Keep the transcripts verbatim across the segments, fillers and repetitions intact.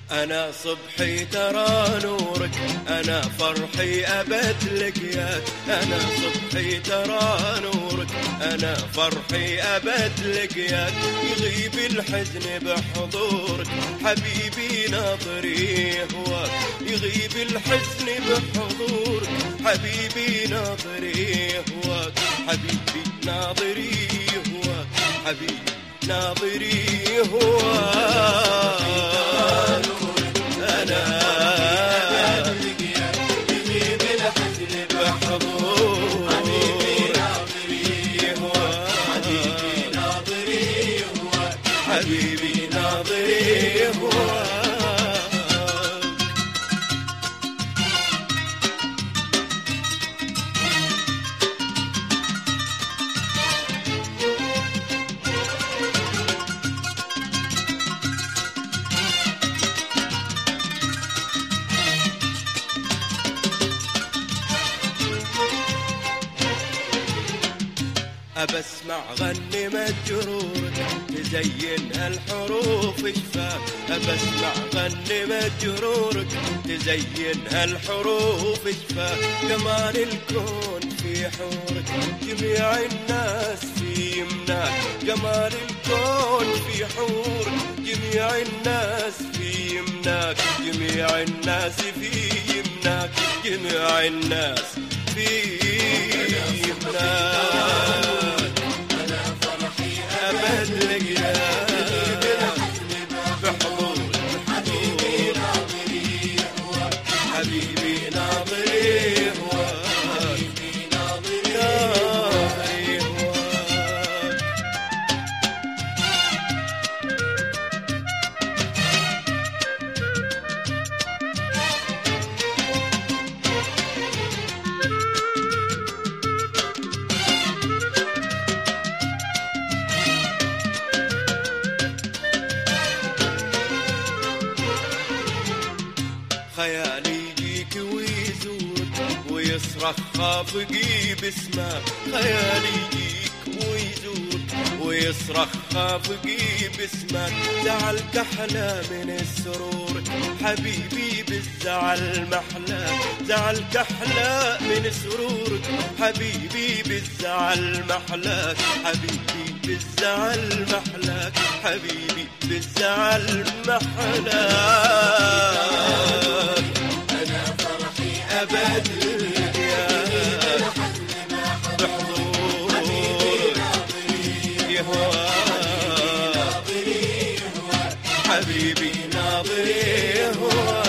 أنا صبحي ترى نورك، أنا فرحي أبد لقياك. أنا صبحي ترى نورك، أنا فرحي أبد لقياك. يغيب الحزن بحضورك حبيبي ناظري هواك. يغيب الحزن بحضورك حبيبي ناظري هواك. حبيبي ناظري هواك، حبيبي ناظري هواك. حبيبي ناظري هواك. أبسمع غنمة جرورك تزين هالحروف شفاك. أبسمع غنمة جرورك تزين هالحروف شفاك. جمال الكون في حورك جميع الناس في يمناك. جمال الكون في حورك جميع الناس في يمناك. جميع الناس في يمناك. جميع الناس في يمناك. حبيبي ناظري هواك، ناظري هواك. خيالي يجيك ويزورك ويصرخ خافقي باسمك. خيالي يجيك ويزورك ويصرخ خافقي باسمك. زعلك أحلى من السرور حبيبي بالزعل محلاك. زعلك أحلى من سرورك حبيبي بالزعل محلاك. حبيبي بالزعل محلاك. حبيبي بالزعل محلاك. أنا فرحي أبد لقياك بحضورك هواك. حبيبي ناظري هواك.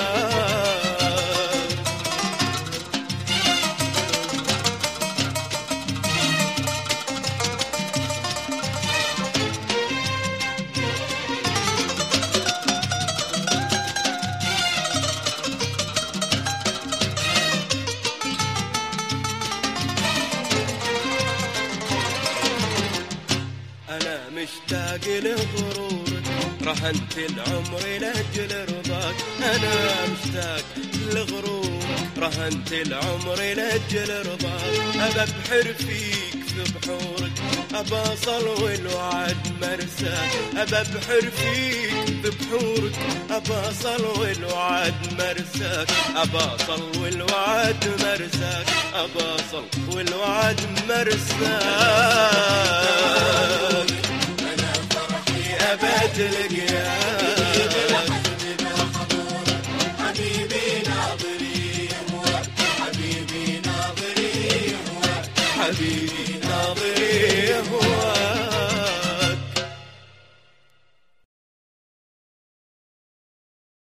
أنا مشتاق لغرورك رهنت العمر لأجل رضاك. أنا مشتاق لغرورك رهنت العمر لأجل رضاك. أبى أبحر فيك في بحورك أبى أصل والوعد مرساك. أبى أبحر فيك في بحورك أبى أصل والوعد مرساك. أبى أصل والوعد مرساك. أبى أصل والوعد مرساك. أنا فرحي أبد لقياك. حبيبي ناظري هواك. حبيبي ناظري هواك. حبيبي